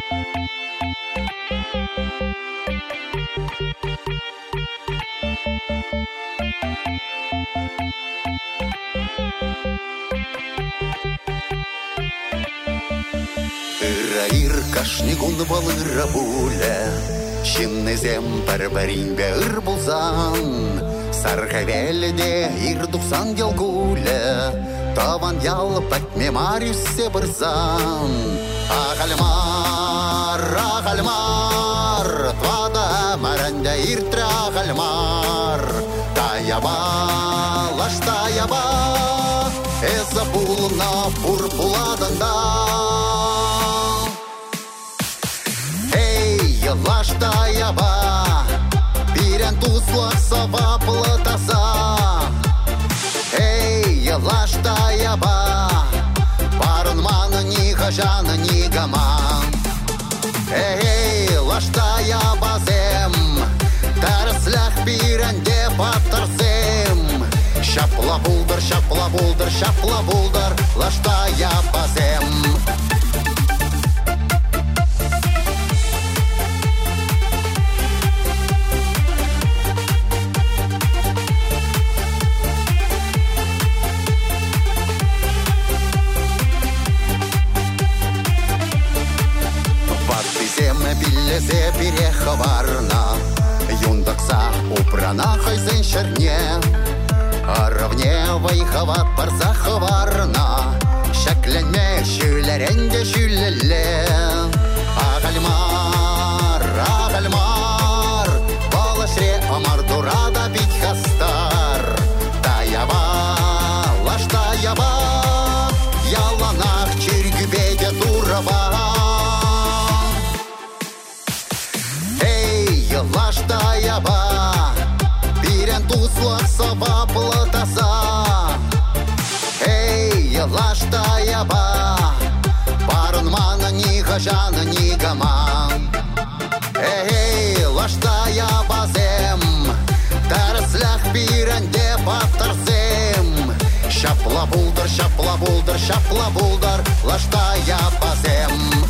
Ыр кашнигун балыра буле, Шиннезем парбаринбе ыр булзан, Сархавелде ир 90 ел гуле, Таван ял пәтме Мариуссе бырзан. Ағалмар, Твада маранда иртре ағалмар, Таяба, лаш таяба, Эза булна пурпуладанда. Лаш таяба, Пирен туслах сава платаса. Эй, лаш таяба, Парунман ни хажан ни гаман. Эй, лаш таяба зем, Тараслях пиренде патарзем. Шапла булдар, шапла булдар, шапла булдар, Лаш таяба зем. Биллезе переховарна, Юндакса упрана хайзен шерне, А равне вайхава парзаховарна, Шакленме шүлеренде шүлеле. Ағалмар, Балашре амар дурада бить хастар. Таяба, лаш таяба, Яланах чиргюбеде дурава. Лаш таяба, Пирен туслах сава платаса. Эй, лаш таяба, Парунман ни хажан ни гаман. Эй, лаш таяба зем, Тараслях пиренде патарзем. Шапла булдар, шапла булдар, шапла булдар, Лаш таяба зем.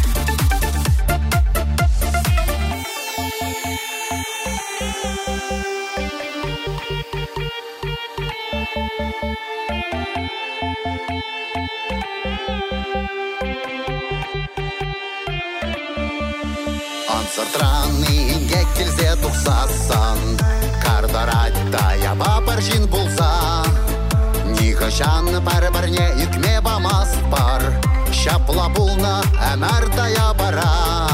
Ансартраны геккелзе тухсасан, Кардарат таяба паржин булса. Нихашан парбарне икме бамас пар, Шапла булна әмәр таябара.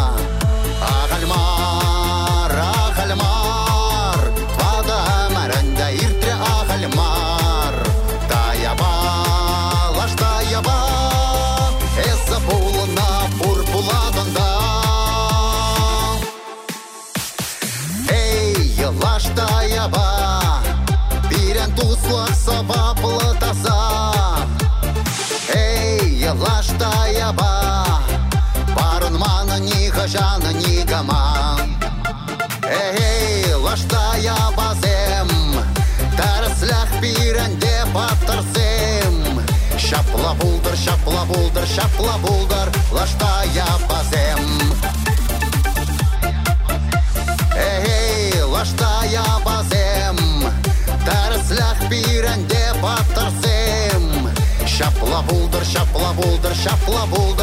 Ағалмар, Твада әмәрәнде иртре ағалмар. Таяба, лаш таяба, Эза булна пурпуладанда. Лаш таяба, Пирен туслах сава платаса. Эй, лаш таяба, Парунман ни хажан ни гаман. Эй, лаш таяба зем, Тараслях пиренде патарзем. Шапла булдар, шапла булдар, шапла булдар, Лаш таяба зем. Лаш таяба зем, Тараслях пиренде патарзем. Шапла булдар, шапла булдар, шапла булдар.